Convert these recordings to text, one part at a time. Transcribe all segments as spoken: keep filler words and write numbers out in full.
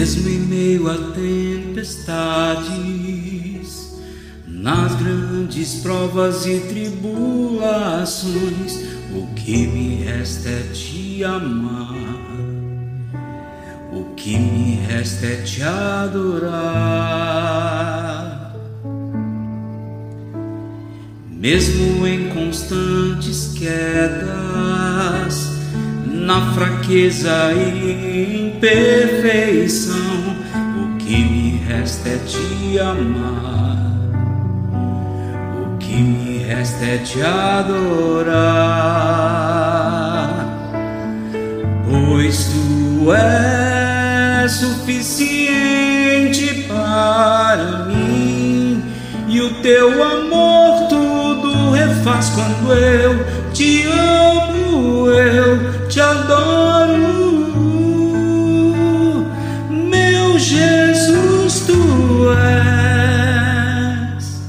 Mesmo em meio a tempestades, nas grandes provas e tribulações, o que me resta é te amar, o que me resta é te adorar. Mesmo em constantes quedas, na fraqueza e imperfeição, o que me resta é te amar, o que me resta é te adorar. Pois tu és suficiente para mim, e o teu amor tudo refaz. Quando eu te amo, eu te adoro, meu Jesus, tu és.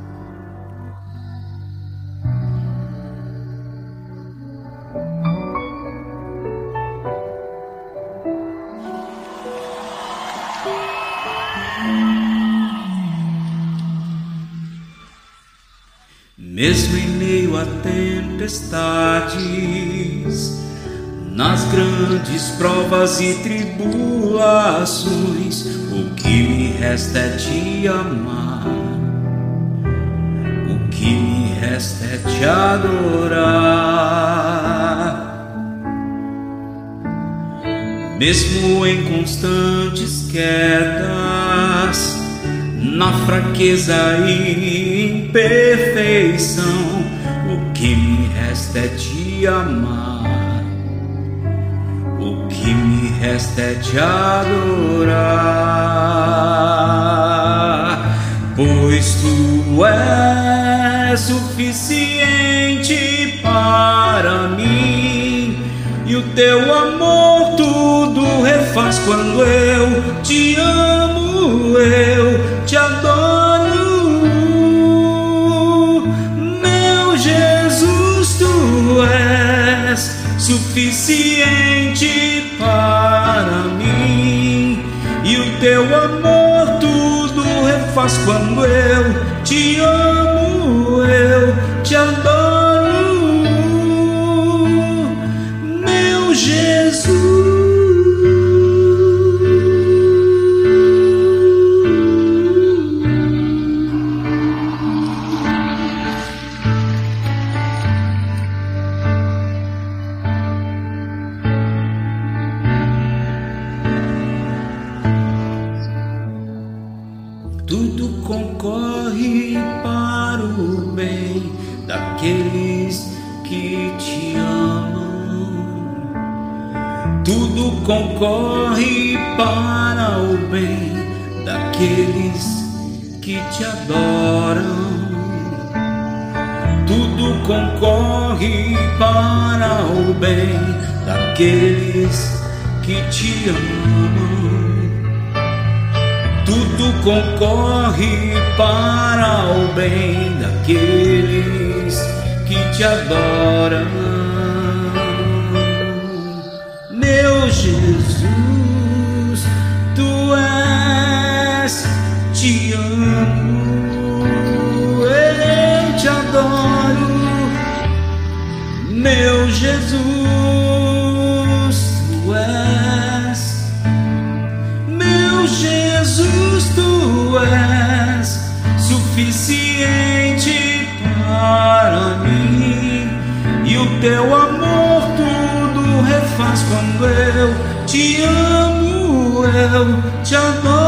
Mesmo em meio a tempestades, nas grandes provas e tribulações, o que me resta é te amar, o que me resta é te adorar. Mesmo em constantes quedas, na fraqueza e imperfeição, o que me resta é te amar, o que me resta é te adorar. Pois tu és suficiente para mim, e o teu amor tudo refaz. Quando eu te amo, eu te adoro, meu Jesus, tu és suficiente para mim, e o teu amor tudo refaz. Quando eu te amo, eu te adoro, meu Jesus. Tudo concorre para o bem daqueles que te amam. Tudo concorre para o bem daqueles que te adoram. Tudo concorre para o bem daqueles que te amam. Tudo concorre para o bem daqueles que te adoram, meu Jesus, tu és, te amo, eu te adoro, meu Jesus, tu és, meu Jesus, tu és suficiente para mim, e o teu amor tudo refaz. Quando eu te amo, eu te adoro,